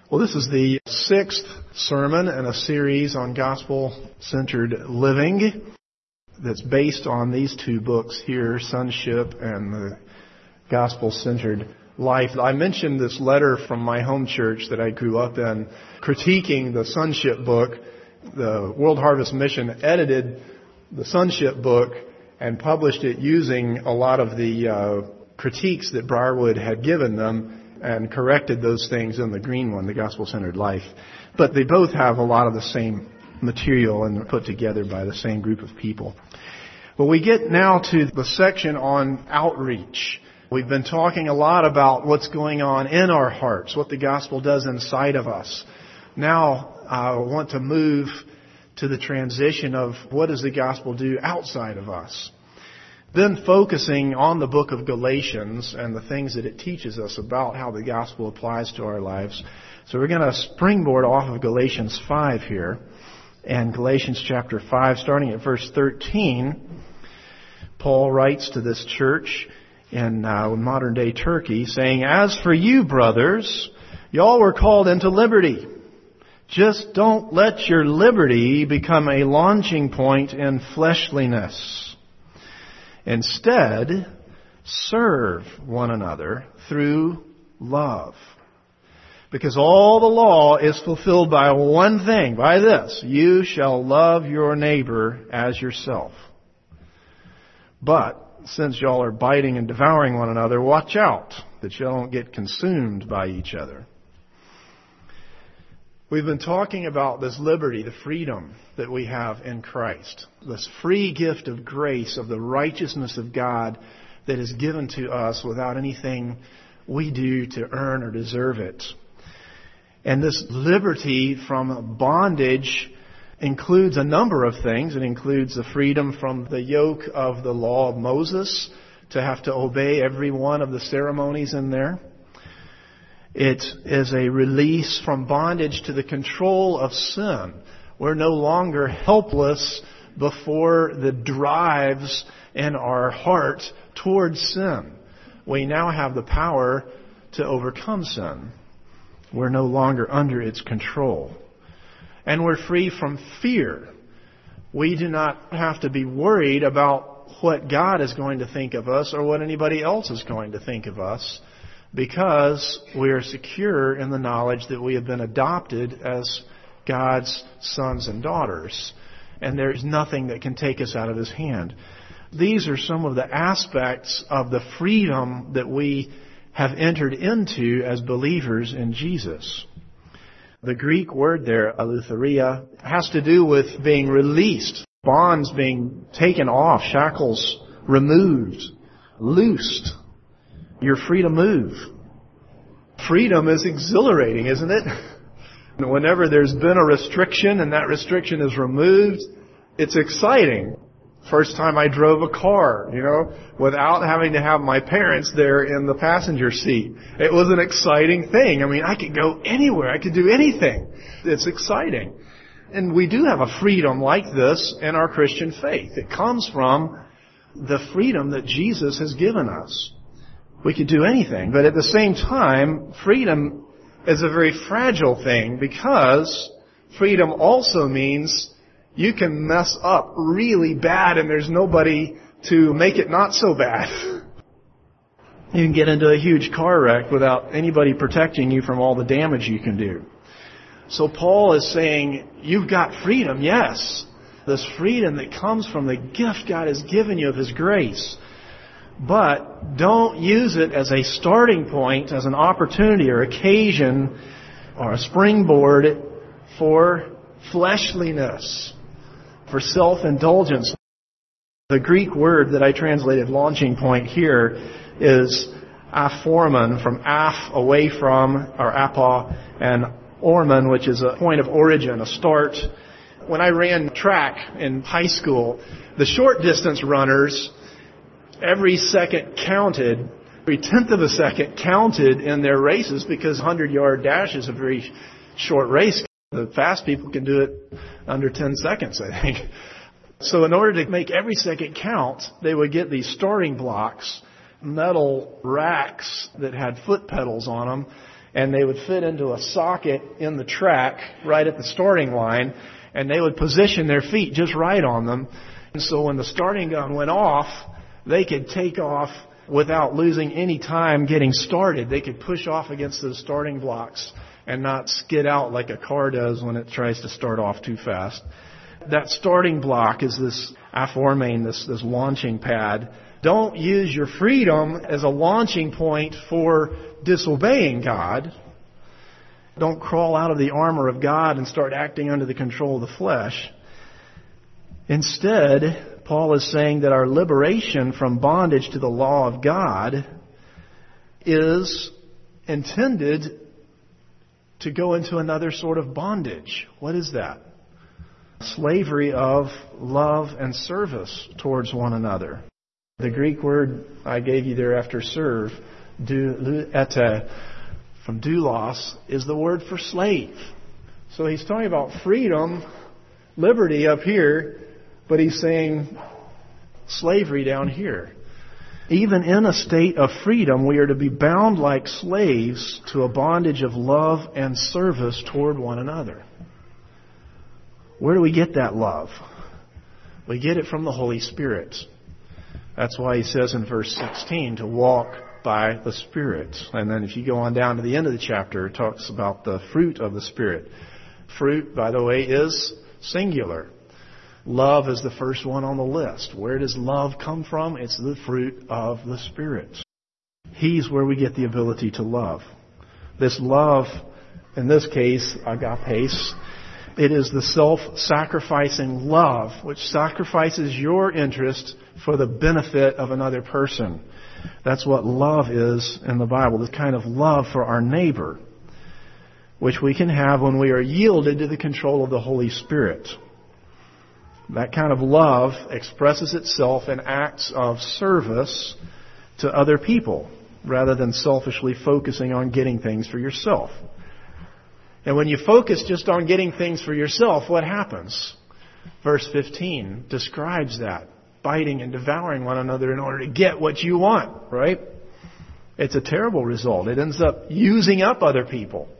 Well, this is the sixth sermon in a series on gospel-centered living that's based on these two books here, Sonship and the Gospel-Centered Life. I mentioned this letter from my home church that I grew up in, critiquing the Sonship book. The World Harvest Mission edited the Sonship book and published it using a lot of the critiques that Briarwood had given them, and corrected those things in the green one, the Gospel-Centered Life. But they both have a lot of the same material and are put together by the same group of people. Well, we get now to the section on outreach. We've been talking a lot about what's going on in our hearts, what the gospel does inside of us. Now, I want to move to the transition of what does the gospel do outside of us. Then focusing on the book of Galatians and the things that it teaches us about how the gospel applies to our lives. So we're going to springboard off of Galatians 5 here. And Galatians chapter 5, starting at verse 13, Paul writes to this church in modern-day Turkey, saying, "As for you, brothers, y'all were called into liberty. Just don't let your liberty become a launching point in fleshliness. Instead, serve one another through love. Because all the law is fulfilled by one thing, by this: you shall love your neighbor as yourself. But since y'all are biting and devouring one another, watch out that y'all don't get consumed by each other." We've been talking about this liberty, the freedom that we have in Christ. This free gift of grace, of the righteousness of God that is given to us without anything we do to earn or deserve it. And this liberty from bondage includes a number of things. It includes the freedom from the yoke of the law of Moses, to have to obey every one of the ceremonies in there. It is a release from bondage to the control of sin. We're no longer helpless before the drives in our heart towards sin. We now have the power to overcome sin. We're no longer under its control. And we're free from fear. We do not have to be worried about what God is going to think of us or what anybody else is going to think of us, because we are secure in the knowledge that we have been adopted as God's sons and daughters. And there is nothing that can take us out of His hand. These are some of the aspects of the freedom that we have entered into as believers in Jesus. The Greek word there, aletheria, has to do with being released, bonds being taken off, shackles removed, loosed. You're free to move. Freedom is exhilarating, isn't it? Whenever there's been a restriction and that restriction is removed, it's exciting. First time I drove a car, without having to have my parents there in the passenger seat. It was an exciting thing. I mean, I could go anywhere. I could do anything. It's exciting. And we do have a freedom like this in our Christian faith. It comes from the freedom that Jesus has given us. We could do anything, but at the same time, freedom is a very fragile thing, because freedom also means you can mess up really bad and there's nobody to make it not so bad. You can get into a huge car wreck without anybody protecting you from all the damage you can do. So Paul is saying, you've got freedom, yes. This freedom that comes from the gift God has given you of His grace. But don't use it as a starting point, as an opportunity or occasion or a springboard for fleshliness, for self-indulgence. The Greek word that I translated launching point here is aphorimon, from aph, away from, or apa, and ormon, which is a point of origin, a start. When I ran track in high school, the short distance runners, every second counted, every tenth of a second counted in their races, because 100-yard dash is a very short race. The fast people can do it under 10 seconds, I think. So in order to make every second count, they would get these starting blocks, metal racks that had foot pedals on them, and they would fit into a socket in the track right at the starting line, and they would position their feet just right on them. And so when the starting gun went off, they could take off without losing any time getting started. They could push off against those starting blocks and not skid out like a car does when it tries to start off too fast. That starting block is this aphormane, this launching pad. Don't use your freedom as a launching point for disobeying God. Don't crawl out of the armor of God and start acting under the control of the flesh. Instead, Paul is saying that our liberation from bondage to the law of God is intended to go into another sort of bondage. What is that? Slavery of love and service towards one another. The Greek word I gave you there after serve, douete, from doulos, is the word for slave. So he's talking about freedom, liberty up here, but he's saying slavery down here. Even in a state of freedom, we are to be bound like slaves to a bondage of love and service toward one another. Where do we get that love? We get it from the Holy Spirit. That's why he says in verse 16 to walk by the Spirit. And then if you go on down to the end of the chapter, it talks about the fruit of the Spirit. Fruit, by the way, is singular. Love is the first one on the list. Where does love come from? It's the fruit of the Spirit. He's where we get the ability to love. This love, in this case, agapes, it is the self-sacrificing love which sacrifices your interest for the benefit of another person. That's what love is in the Bible, the kind of love for our neighbor, which we can have when we are yielded to the control of the Holy Spirit. That kind of love expresses itself in acts of service to other people, rather than selfishly focusing on getting things for yourself. And when you focus just on getting things for yourself, what happens? Verse 15 describes that. Biting and devouring one another in order to get what you want, right? It's a terrible result. It ends up using up other people.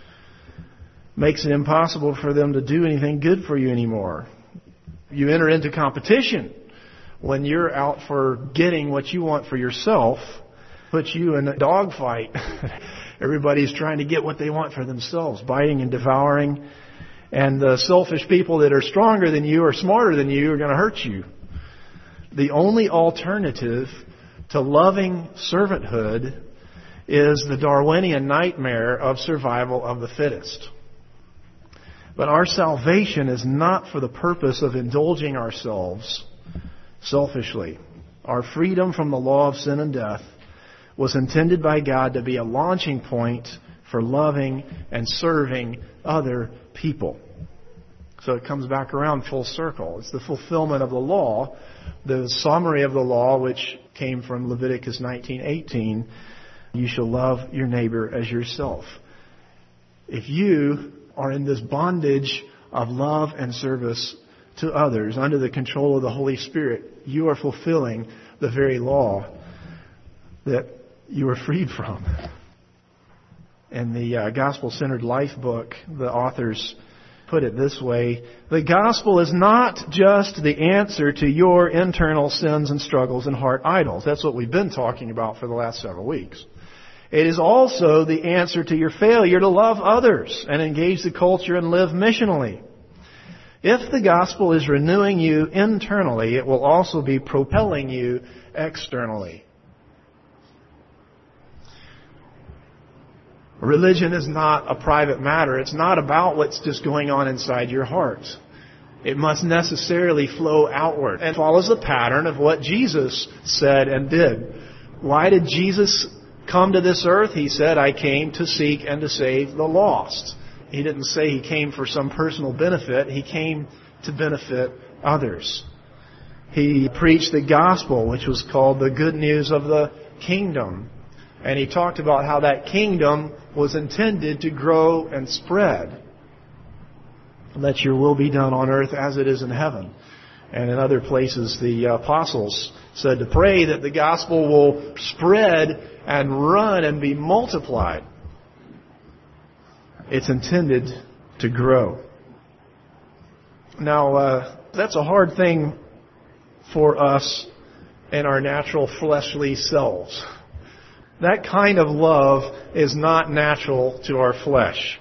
Makes it impossible for them to do anything good for you anymore. You enter into competition when you're out for getting what you want for yourself. Puts you in a dogfight. Everybody's trying to get what they want for themselves, biting and devouring. And the selfish people that are stronger than you or smarter than you are going to hurt you. The only alternative to loving servanthood is the Darwinian nightmare of survival of the fittest. But our salvation is not for the purpose of indulging ourselves selfishly. Our freedom from the law of sin and death was intended by God to be a launching point for loving and serving other people. So it comes back around full circle. It's the fulfillment of the law, the summary of the law, which came from Leviticus 19:18. You shall love your neighbor as yourself. If you are in this bondage of love and service to others under the control of the Holy Spirit, you are fulfilling the very law that you were freed from. In the Gospel-Centered Life book, the authors put it this way: the gospel is not just the answer to your internal sins and struggles and heart idols. That's what we've been talking about for the last several weeks. It is also the answer to your failure to love others and engage the culture and live missionally. If the gospel is renewing you internally, it will also be propelling you externally. Religion is not a private matter. It's not about what's just going on inside your heart. It must necessarily flow outward and follows the pattern of what Jesus said and did. Why did Jesus come to this earth? He said, I came to seek and to save the lost. He didn't say He came for some personal benefit. He came to benefit others. He preached the gospel, which was called the good news of the kingdom. And He talked about how that kingdom was intended to grow and spread. Let your will be done on earth as it is in heaven. And in other places, the apostles said to pray that the gospel will spread and run and be multiplied. It's intended to grow. Now, that's a hard thing for us and our natural fleshly selves. That kind of love is not natural to our flesh.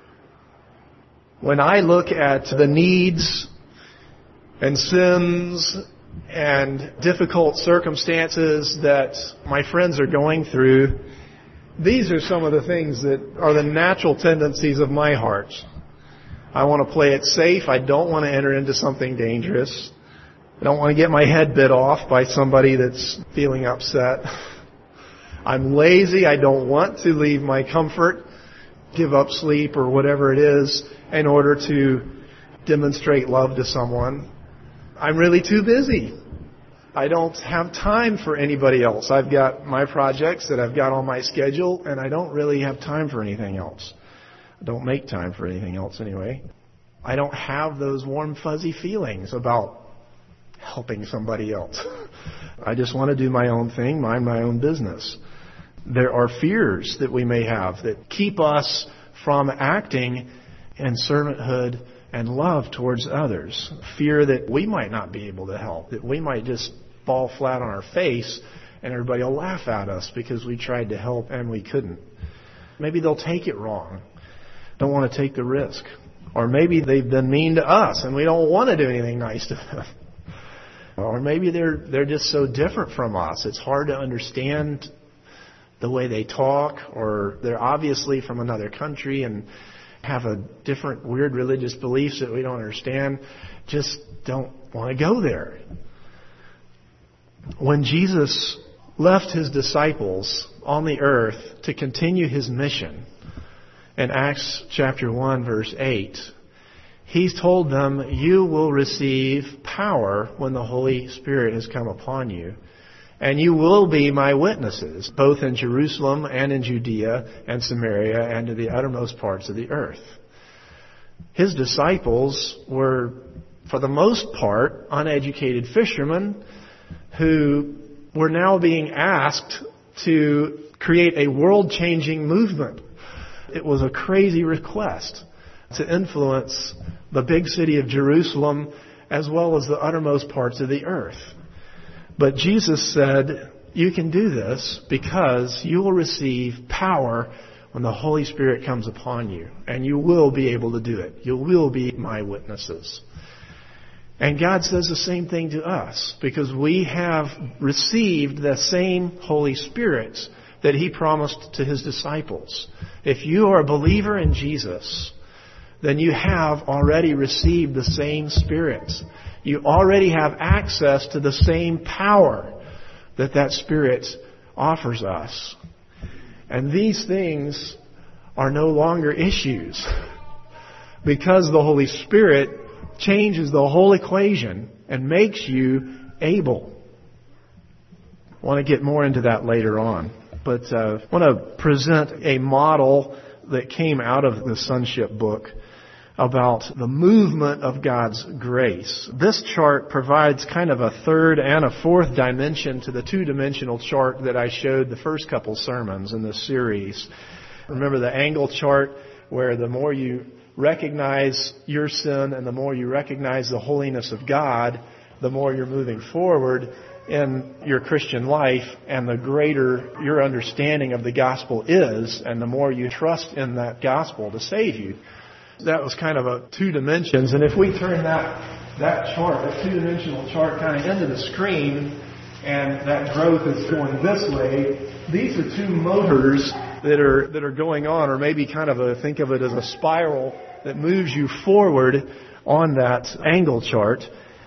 When I look at the needs and sins and difficult circumstances that my friends are going through, these are some of the things that are the natural tendencies of my heart. I want to play it safe. I don't want to enter into something dangerous. I don't want to get my head bit off by somebody that's feeling upset. I'm lazy. I don't want to leave my comfort, give up sleep or whatever it is in order to demonstrate love to someone. I'm really too busy. I don't have time for anybody else. I've got my projects that I've got on my schedule, and I don't really have time for anything else. I don't make time for anything else anyway. I don't have those warm, fuzzy feelings about helping somebody else. I just want to do my own thing, mind my own business. There are fears that we may have that keep us from acting in servanthood and love towards others. Fear that we might not be able to help, that we might just fall flat on our face and everybody will laugh at us because we tried to help and we couldn't. Maybe they'll take it wrong, don't want to take the risk. Or maybe they've been mean to us and we don't want to do anything nice to them. Or maybe they're just so different from us. It's hard to understand the way they talk, or they're obviously from another country and have a different weird religious beliefs that we don't understand. Just don't want to go there. When Jesus left His disciples on the earth to continue His mission, in Acts chapter 1, verse 8, He told them, "You will receive power when the Holy Spirit has come upon you. And you will be my witnesses, both in Jerusalem and in Judea and Samaria and to the uttermost parts of the earth." His disciples were, for the most part, uneducated fishermen who were now being asked to create a world-changing movement. It was a crazy request to influence the big city of Jerusalem as well as the uttermost parts of the earth. But Jesus said, you can do this because you will receive power when the Holy Spirit comes upon you. And you will be able to do it. You will be my witnesses. And God says the same thing to us because we have received the same Holy Spirit that He promised to His disciples. If you are a believer in Jesus, then you have already received the same Spirit. You already have access to the same power that Spirit offers us. And these things are no longer issues because the Holy Spirit changes the whole equation and makes you able. I want to get more into that later on. But I want to present a model that came out of the Sonship book about the movement of God's grace. This chart provides kind of a third and a fourth dimension to the two-dimensional chart that I showed the first couple sermons in this series. Remember the angle chart where the more you recognize your sin and the more you recognize the holiness of God, the more you're moving forward in your Christian life and the greater your understanding of the gospel is and the more you trust in that gospel to save you. That was kind of a two dimensions. And if we turn that chart, that two-dimensional chart kind of into the screen and that growth is going this way, these are two motors that are going on, or maybe kind of think of it as a spiral that moves you forward on that angle chart.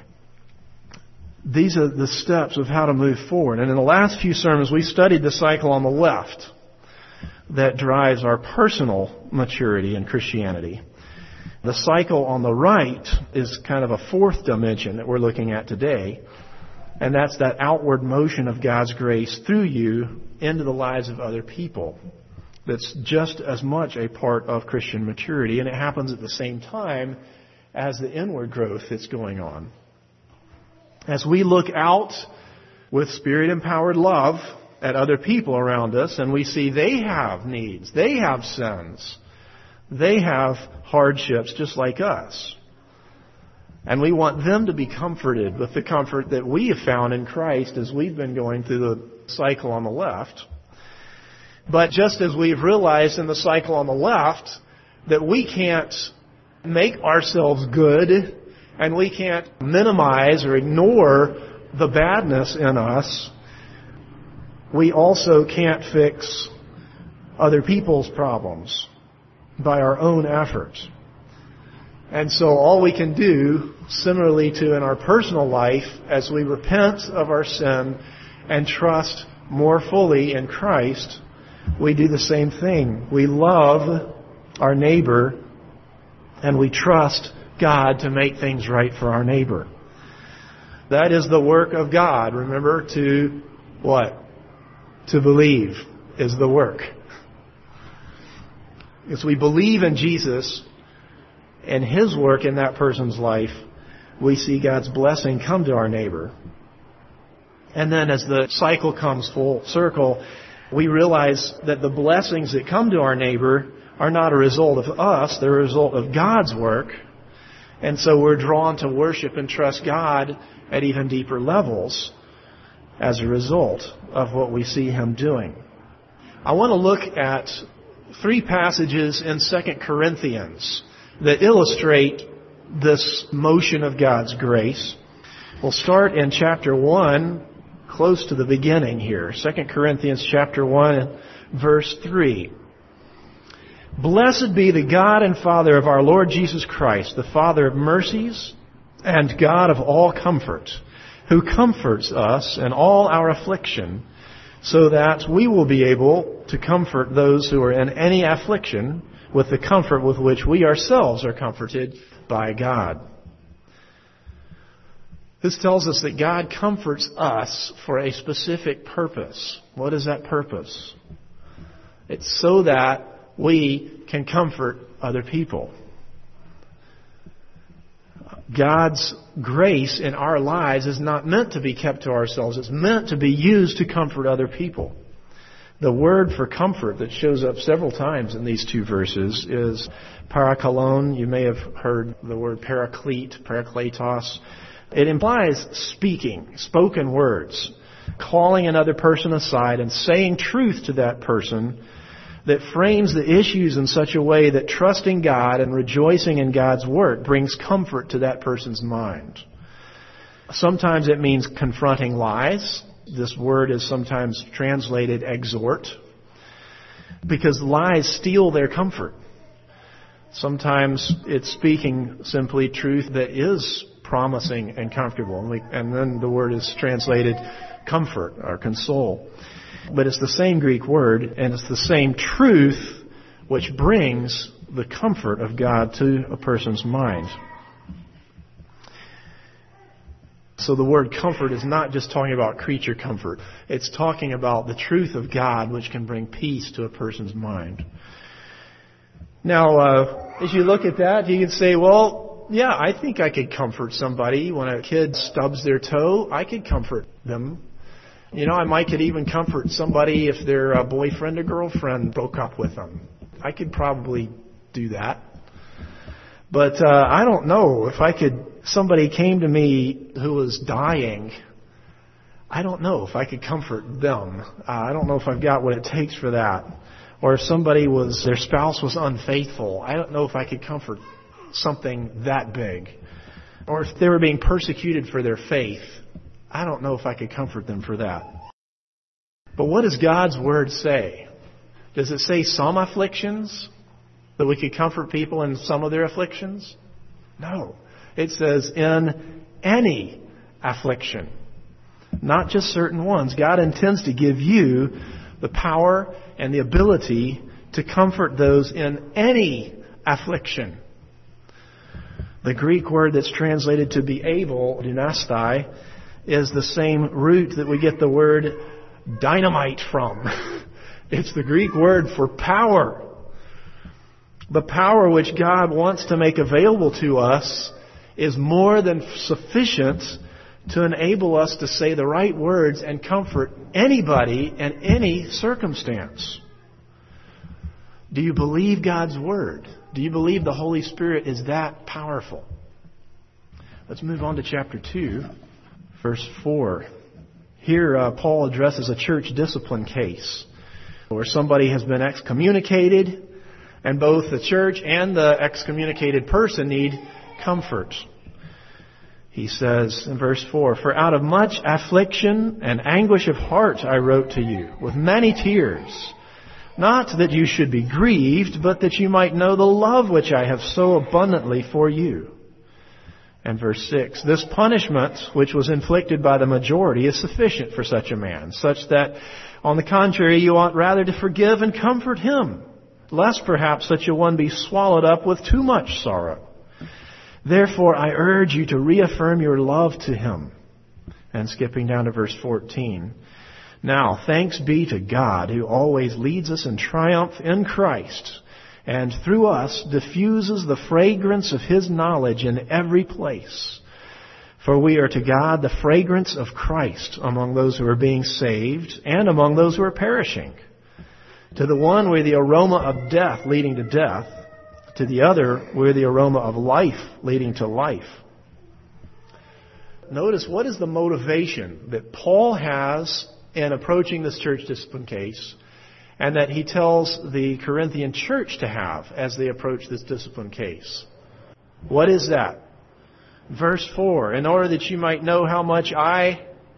These are the steps of how to move forward. And in the last few sermons, we studied the cycle on the left that drives our personal maturity in Christianity. The cycle on the right is kind of a fourth dimension that we're looking at today. And that's that outward motion of God's grace through you into the lives of other people. That's just as much a part of Christian maturity. And it happens at the same time as the inward growth that's going on. As we look out with Spirit-empowered love at other people around us and we see they have needs, they have sins, They have hardships just like us. And we want them to be comforted with the comfort that we have found in Christ as we've been going through the cycle on the left. But just as we've realized in the cycle on the left that we can't make ourselves good and we can't minimize or ignore the badness in us, we also can't fix other people's problems by our own efforts. And so all we can do, similarly to in our personal life, as we repent of our sin and trust more fully in Christ, we do the same thing. We love our neighbor and we trust God to make things right for our neighbor. That is the work of God. Remember, to what? To believe is the work. As we believe in Jesus and His work in that person's life, we see God's blessing come to our neighbor. And then as the cycle comes full circle, we realize that the blessings that come to our neighbor are not a result of us, they're a result of God's work. And so we're drawn to worship and trust God at even deeper levels as a result of what we see Him doing. I want to look at 3 passages in 2 Corinthians that illustrate this motion of God's grace. We'll start in chapter 1, close to the beginning here. 2 Corinthians chapter 1, verse 3. Blessed be the God and Father of our Lord Jesus Christ, the Father of mercies and God of all comfort, who comforts us in all our affliction, so that we will be able to comfort those who are in any affliction with the comfort with which we ourselves are comforted by God. This tells us that God comforts us for a specific purpose. What is that purpose? It's so that we can comfort other people. God's grace in our lives is not meant to be kept to ourselves. It's meant to be used to comfort other people. The word for comfort that shows up several times in these 2 verses is parakalon. You may have heard the word paraclete, parakletos. It implies speaking, spoken words, calling another person aside and saying truth to that person that frames the issues in such a way that trusting God and rejoicing in God's work brings comfort to that person's mind. Sometimes it means confronting lies. This word is sometimes translated exhort, because lies steal their comfort. Sometimes it's speaking simply truth that is promising and comfortable. And then the word is translated comfort or console. But it's the same Greek word, and it's the same truth which brings the comfort of God to a person's mind. So the word comfort is not just talking about creature comfort. It's talking about the truth of God which can bring peace to a person's mind. Now, as you look at that, you can say, well, yeah, I think I could comfort somebody. When a kid stubs their toe, I could comfort them. You know, I could even comfort somebody if their boyfriend or girlfriend broke up with them. I could probably do that. But I don't know if somebody came to me who was dying, I don't know if I could comfort them. I don't know if I've got what it takes for that. Or if their spouse was unfaithful, I don't know if I could comfort something that big. Or if they were being persecuted for their faith, I don't know if I could comfort them for that. But what does God's Word say? Does it say some afflictions? That we could comfort people in some of their afflictions? No. It says in any affliction. Not just certain ones. God intends to give you the power and the ability to comfort those in any affliction. The Greek word that's translated to be able, dunastai, is the same root that we get the word dynamite from. It's the Greek word for power. The power which God wants to make available to us is more than sufficient to enable us to say the right words and comfort anybody in any circumstance. Do you believe God's Word? Do you believe the Holy Spirit is that powerful? Let's move on to chapter 2, verse 4. Here, Paul addresses a church discipline case where somebody has been excommunicated, and both the church and the excommunicated person need comfort. He says in verse 4, "For out of much affliction and anguish of heart I wrote to you, with many tears, not that you should be grieved, but that you might know the love which I have so abundantly for you." And verse 6, "This punishment which was inflicted by the majority is sufficient for such a man, such that, on the contrary, you ought rather to forgive and comfort him, lest perhaps such a one be swallowed up with too much sorrow. Therefore I urge you to reaffirm your love to him." And skipping down to verse 14, "Now thanks be to God who always leads us in triumph in Christ, and through us diffuses the fragrance of His knowledge in every place. For we are to God the fragrance of Christ among those who are being saved and among those who are perishing. To the one we're the aroma of death leading to death. To the other we're the aroma of life leading to life." Notice, what is the motivation that Paul has in approaching this church discipline case, and that he tells the Corinthian church to have as they approach this discipline case? What is that? Verse 4, "In order that you might know how much I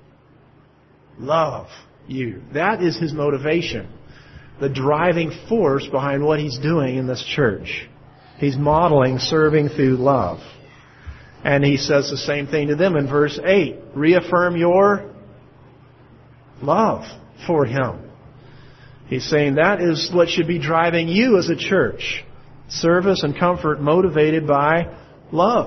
love you." That is his motivation, the driving force behind what he's doing in this church. He's modeling serving through love. And he says the same thing to them in verse 8. "Reaffirm your love for him." He's saying that is what should be driving you as a church. Service and comfort motivated by love.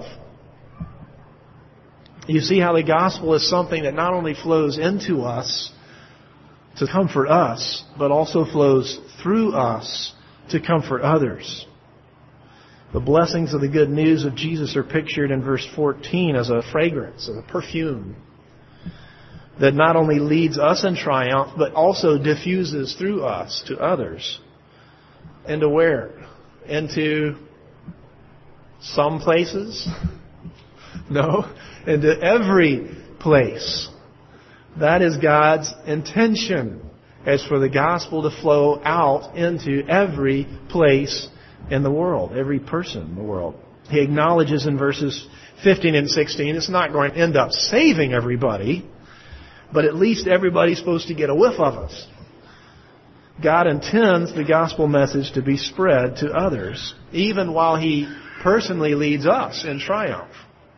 You see how the gospel is something that not only flows into us to comfort us, but also flows through us to comfort others. The blessings of the good news of Jesus are pictured in verse 14 as a fragrance, as a perfume that not only leads us in triumph, but also diffuses through us to others. Into where? Into some places? No, into every place. That is God's intention, as for the gospel to flow out into every place in the world, every person in the world. He acknowledges in verses 15 and 16, it's not going to end up saving everybody, but at least everybody's supposed to get a whiff of us. God intends the gospel message to be spread to others, even while He personally leads us in triumph.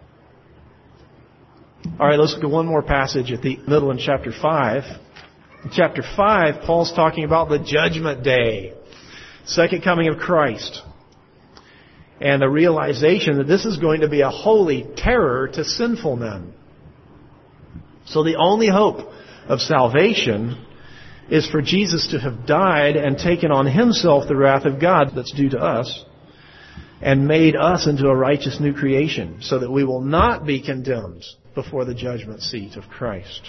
All right, let's look at one more passage at the middle in chapter 5. In chapter 5, Paul's talking about the judgment day, second coming of Christ, and the realization that this is going to be a holy terror to sinful men. So the only hope of salvation is for Jesus to have died and taken on Himself the wrath of God that's due to us, and made us into a righteous new creation, so that we will not be condemned before the judgment seat of Christ.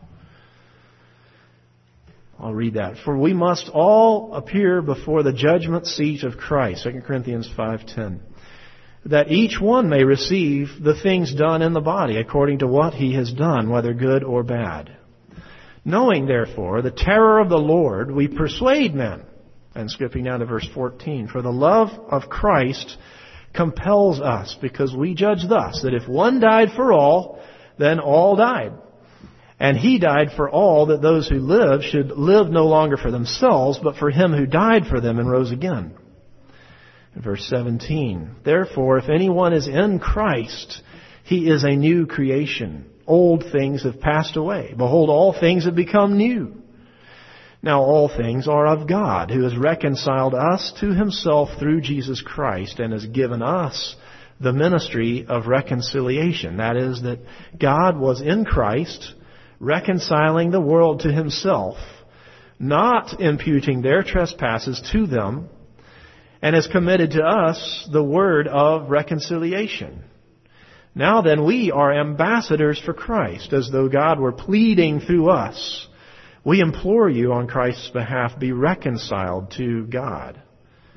I'll read that. "For we must all appear before the judgment seat of Christ," 2 Corinthians 5:10, "that each one may receive the things done in the body according to what he has done, whether good or bad. Knowing, therefore, the terror of the Lord, we persuade men." And skipping down to verse 14, "For the love of Christ compels us, because we judge thus, that if one died for all, then all died. And He died for all, that those who live should live no longer for themselves, but for Him who died for them and rose again." In verse 17, "Therefore, if anyone is in Christ, he is a new creation. Old things have passed away. Behold, all things have become new. Now all things are of God, who has reconciled us to Himself through Jesus Christ, and has given us the ministry of reconciliation." That is, that God was in Christ, reconciling the world to Himself, not imputing their trespasses to them, and has committed to us the word of reconciliation. Now then, we are ambassadors for Christ, as though God were pleading through us. We implore you on Christ's behalf, be reconciled to God.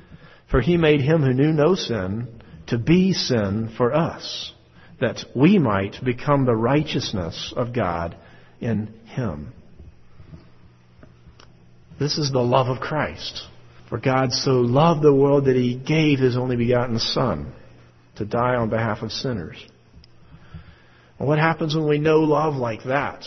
For He made Him who knew no sin to be sin for us, that we might become the righteousness of God in Him. This is the love of Christ. For God so loved the world that He gave His only begotten Son to die on behalf of sinners. Well, what happens when we know love like that?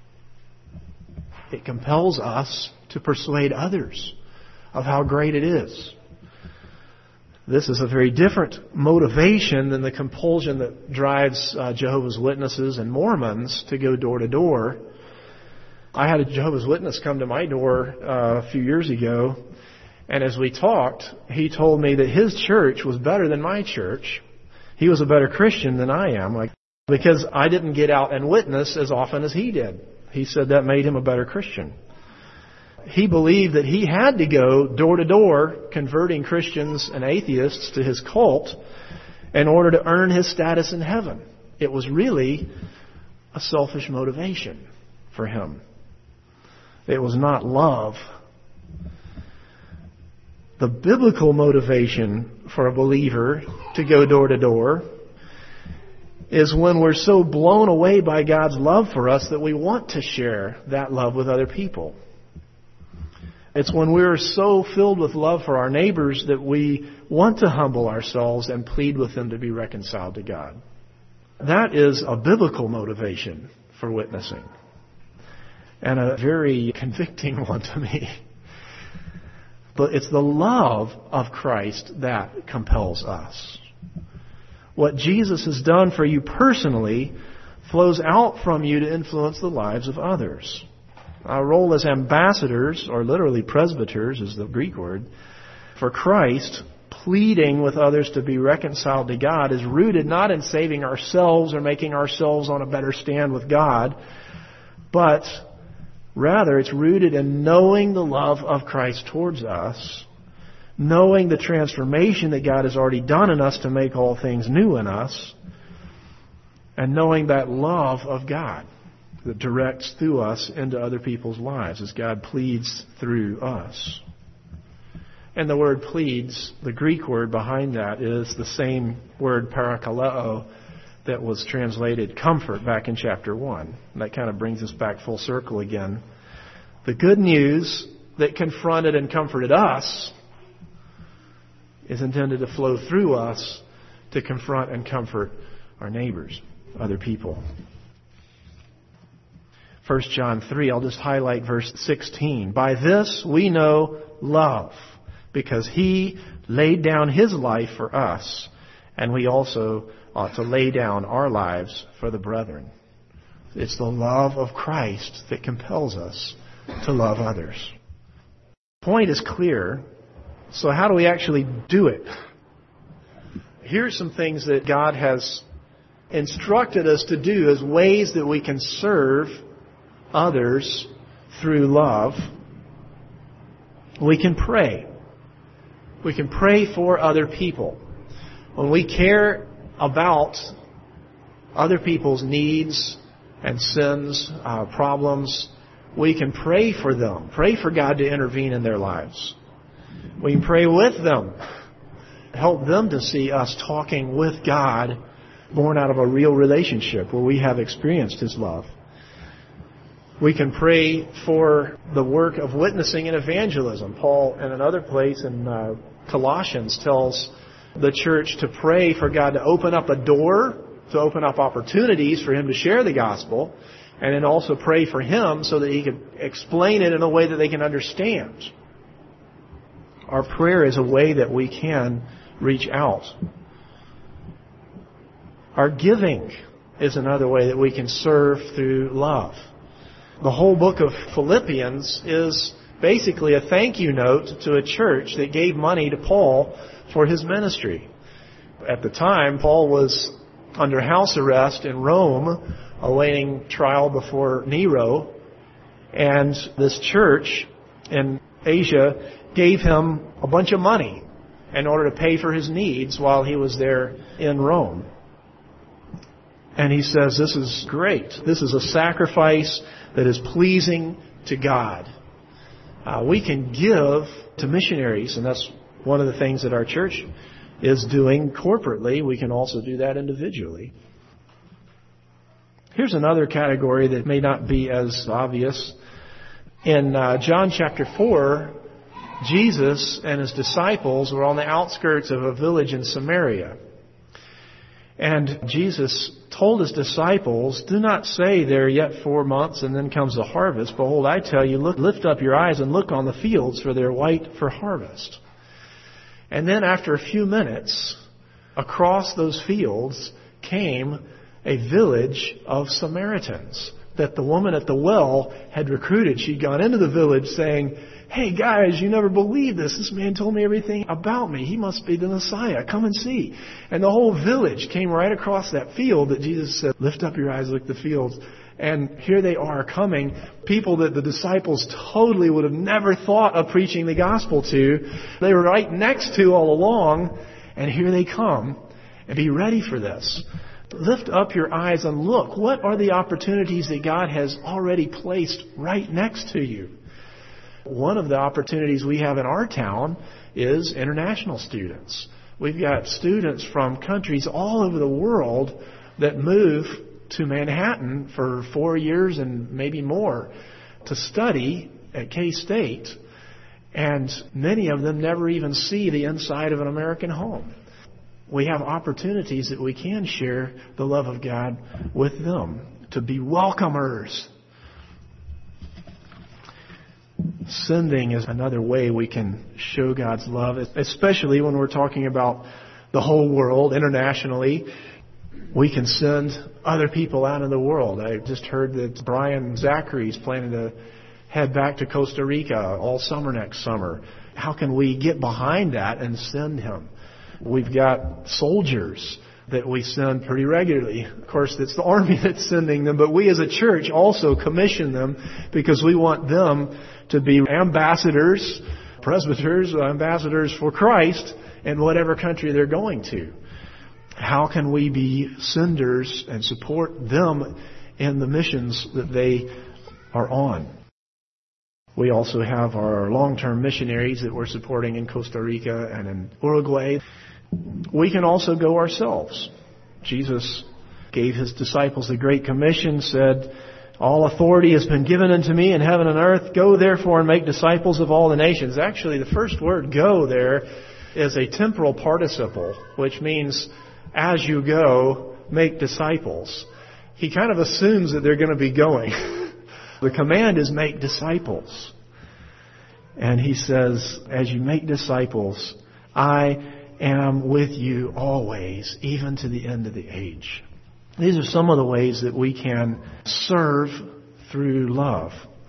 It compels us to persuade others of how great it is. This is a very different motivation than the compulsion that drives Jehovah's Witnesses and Mormons to go door to door. I had a Jehovah's Witness come to my door a few years ago, and as we talked, he told me that his church was better than my church. He was a better Christian than I am, because I didn't get out and witness as often as he did. He said that made him a better Christian. He believed that he had to go door to door converting Christians and atheists to his cult in order to earn his status in heaven. It was really a selfish motivation for him. It was not love. The biblical motivation for a believer to go door to door is when we're so blown away by God's love for us that we want to share that love with other people. It's when we're so filled with love for our neighbors that we want to humble ourselves and plead with them to be reconciled to God. That is a biblical motivation for witnessing, and a very convicting one to me. But it's the love of Christ that compels us. What Jesus has done for you personally flows out from you to influence the lives of others. Our role as ambassadors, or literally presbyters is the Greek word, for Christ, pleading with others to be reconciled to God, is rooted not in saving ourselves or making ourselves on a better stand with God, but rather it's rooted in knowing the love of Christ towards us, knowing the transformation that God has already done in us to make all things new in us, and knowing that love of God that directs through us into other people's lives as God pleads through us. And the word pleads, the Greek word behind that is the same word parakaleo that was translated comfort back in chapter 1. And that kind of brings us back full circle again. The good news that confronted and comforted us is intended to flow through us to confront and comfort our neighbors, other people. 1 John 3, I'll just highlight verse 16. By this we know love, because He laid down His life for us, and we also ought to lay down our lives for the brethren. It's the love of Christ that compels us to love others. The point is clear. So how do we actually do it? Here's some things that God has instructed us to do as ways that we can serve others through love. We can pray. We can pray for other people. When we care about other people's needs and sins, problems, we can pray for them. Pray for God to intervene in their lives. We can pray with them. Help them to see us talking with God, born out of a real relationship where we have experienced His love. We can pray for the work of witnessing and evangelism. Paul, in another place in Colossians, tells the church to pray for God to open up a door, to open up opportunities for Him to share the gospel, and then also pray for Him so that He can explain it in a way that they can understand. Our prayer is a way that we can reach out. Our giving is another way that we can serve through love. The whole book of Philippians is basically a thank you note to a church that gave money to Paul for his ministry. At the time, Paul was under house arrest in Rome, awaiting trial before Nero, and this church in Asia gave him a bunch of money in order to pay for his needs while he was there in Rome. And he says, this is great. This is a sacrifice that is pleasing to God. We can give to missionaries, and that's one of the things that our church is doing corporately. We can also do that individually. Here's another category that may not be as obvious. In John chapter 4, Jesus and his disciples were on the outskirts of a village in Samaria. And Jesus told his disciples, "Do not say there are yet 4 months and then comes the harvest. Behold, I tell you, lift up your eyes and look on the fields, for they are white for harvest." And then after a few minutes, across those fields came a village of Samaritans that the woman at the well had recruited. She'd gone into the village saying, "Hey guys, you never believe this. This man told me everything about me. He must be the Messiah. Come and see." And the whole village came right across that field that Jesus said, "Lift up your eyes, look at the fields." And here they are coming, people that the disciples totally would have never thought of preaching the gospel to. They were right next to all along, and here they come. And be ready for this. Lift up your eyes and look. What are the opportunities that God has already placed right next to you? One of the opportunities we have in our town is international students. We've got students from countries all over the world that move to Manhattan for 4 years and maybe more to study at K-State. And many of them never even see the inside of an American home. We have opportunities that we can share the love of God with them, to be welcomers. Sending is another way we can show God's love, especially when we're talking about the whole world internationally. We can send other people out in the world. I just heard that Brian Zachary is planning to head back to Costa Rica all summer next summer. How can we get behind that and send him? We've got soldiers that we send pretty regularly. Of course, it's the Army that's sending them, but we as a church also commission them because we want them to be ambassadors, presbyters, ambassadors for Christ in whatever country they're going to. How can we be senders and support them in the missions that they are on? We also have our long-term missionaries that we're supporting in Costa Rica and in Uruguay. We can also go ourselves. Jesus gave his disciples the Great Commission, said, "All authority has been given unto me in heaven and earth. Go therefore and make disciples of all the nations." Actually, the first word, "go," there is a temporal participle, which means as you go, make disciples. He kind of assumes that they're going to be going. The command is make disciples. And he says, as you make disciples, I am with you always, even to the end of the age. These are some of the ways that we can serve through love.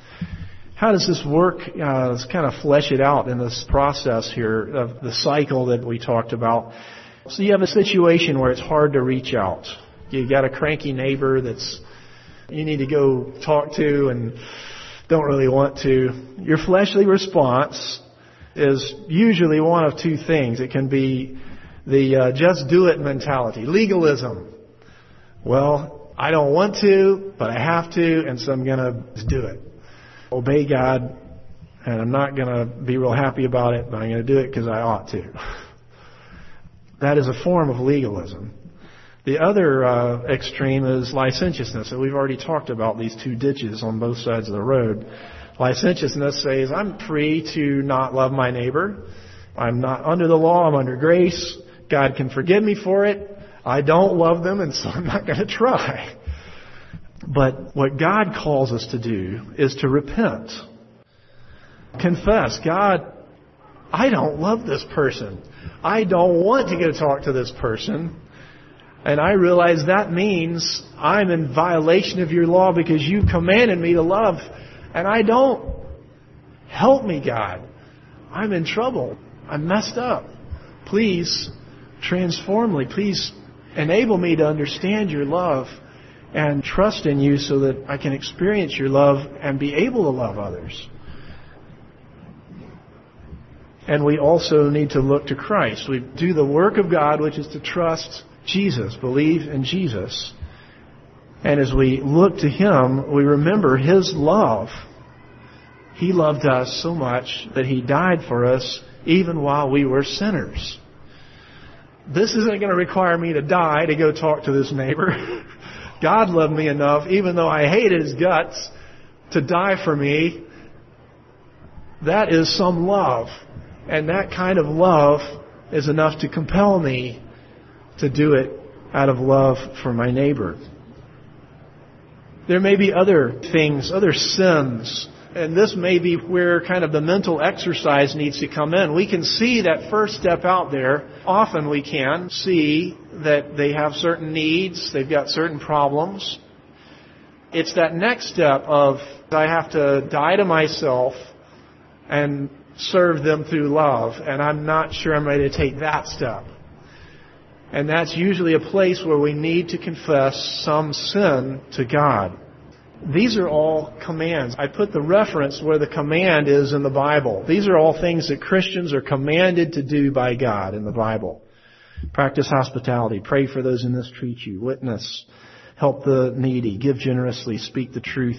How does this work? Let's kind of flesh it out in this process here of the cycle that we talked about. So you have a situation where it's hard to reach out. You got a cranky neighbor that's you need to go talk to and don't really want to. Your fleshly response is usually one of two things. It can be the just do it mentality, legalism. Well, I don't want to, but I have to, and so I'm going to do it. Obey God, and I'm not going to be real happy about it, but I'm going to do it because I ought to. That is a form of legalism. The other extreme is licentiousness. And we've already talked about these two ditches on both sides of the road. Licentiousness says, I'm free to not love my neighbor. I'm not under the law. I'm under grace. God can forgive me for it. I don't love them, and so I'm not going to try. But what God calls us to do is to repent. Confess, God, I don't love this person. I don't want to get to talk to this person. And I realize that means I'm in violation of your law because you commanded me to love. And I don't. Help me, God. I'm in trouble. I'm messed up. Please transform me. Please enable me to understand your love and trust in you so that I can experience your love and be able to love others. And we also need to look to Christ. We do the work of God, which is to trust Jesus, believe in Jesus. And as we look to Him, we remember His love. He loved us so much that He died for us even while we were sinners. This isn't going to require me to die to go talk to this neighbor. God loved me enough, even though I hated his guts, to die for me. That is some love. And that kind of love is enough to compel me to do it out of love for my neighbor. There may be other things, other sins, and this may be where kind of the mental exercise needs to come in. We can see that first step out there. Often we can see that they have certain needs, they've got certain problems. It's that next step of I have to die to myself and serve them through love, and I'm not sure I'm ready to take that step. And that's usually a place where we need to confess some sin to God. These are all commands. I put the reference where the command is in the Bible. These are all things that Christians are commanded to do by God in the Bible. Practice hospitality. Pray for those who mistreat you. Witness. Help the needy. Give generously. Speak the truth.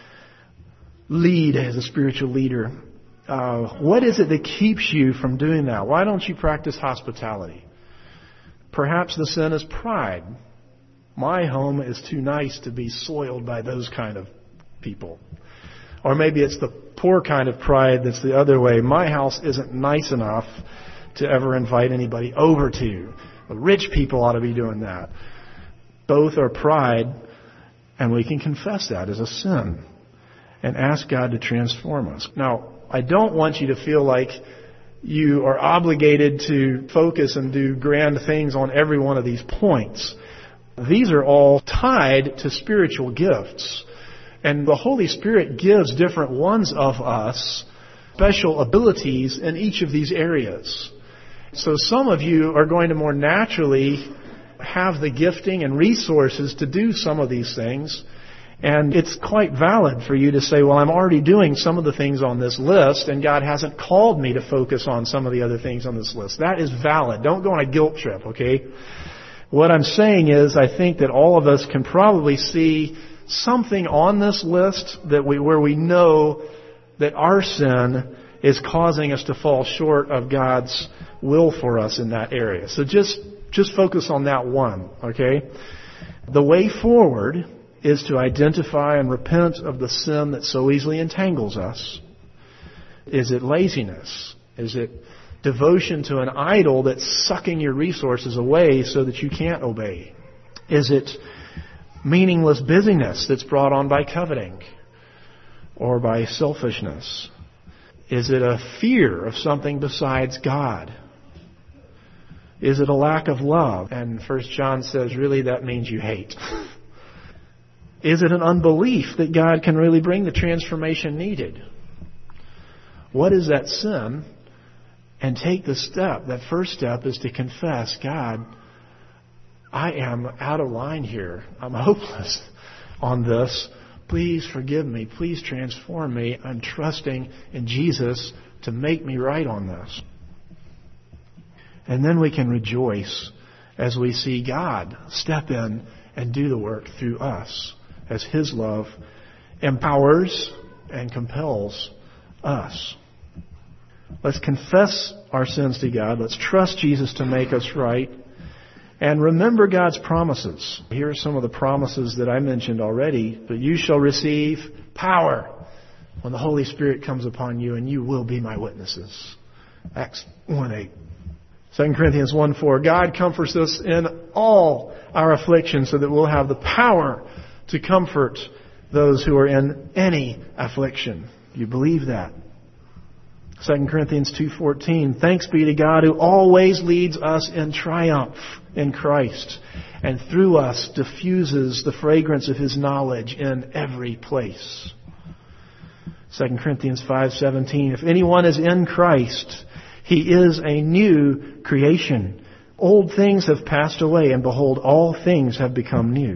Lead as a spiritual leader. What is it that keeps you from doing that? Why don't you practice hospitality? Perhaps the sin is pride. My home is too nice to be soiled by those kind of people. Or maybe it's the poor kind of pride that's the other way. My house isn't nice enough to ever invite anybody over to. The rich people ought to be doing that. Both are pride, and we can confess that as a sin and ask God to transform us. Now, I don't want you to feel like you are obligated to focus and do grand things on every one of these points. These are all tied to spiritual gifts. And the Holy Spirit gives different ones of us special abilities in each of these areas. So some of you are going to more naturally have the gifting and resources to do some of these things. And it's quite valid for you to say, well, I'm already doing some of the things on this list, and God hasn't called me to focus on some of the other things on this list. That is valid. Don't go on a guilt trip, okay? What I'm saying is, I think that all of us can probably see something on this list that where we know that our sin is causing us to fall short of God's will for us in that area. So just focus on that one, okay? The way forward is to identify and repent of the sin that so easily entangles us. Is it laziness? Is it devotion to an idol that's sucking your resources away so that you can't obey? Is it meaningless busyness that's brought on by coveting or by selfishness? Is it a fear of something besides God? Is it a lack of love? And 1 John says, really, that means you hate. Is it an unbelief that God can really bring the transformation needed? What is that sin? And take the step. That first step is to confess, God, I am out of line here. I'm hopeless on this. Please forgive me. Please transform me. I'm trusting in Jesus to make me right on this. And then we can rejoice as we see God step in and do the work through us, as His love empowers and compels us. Let's confess our sins to God. Let's trust Jesus to make us right. And remember God's promises. Here are some of the promises that I mentioned already. But you shall receive power when the Holy Spirit comes upon you, and you will be my witnesses. Acts 1:8. 2 Corinthians 1:4. God comforts us in all our affliction so that we'll have the power to comfort those who are in any affliction. Do you believe that? 2 Corinthians 2:14. Thanks be to God who always leads us in triumph in Christ, and through us diffuses the fragrance of His knowledge in every place. 2 Corinthians 5:17. If anyone is in Christ, he is a new creation. Old things have passed away, and behold, all things have become new.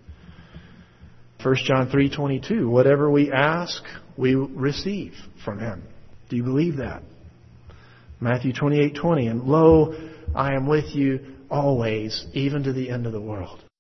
1 John 3:22. Whatever we ask, we receive from Him. Do you believe that? Matthew 28:20. And lo, I am with you always, even to the end of the world.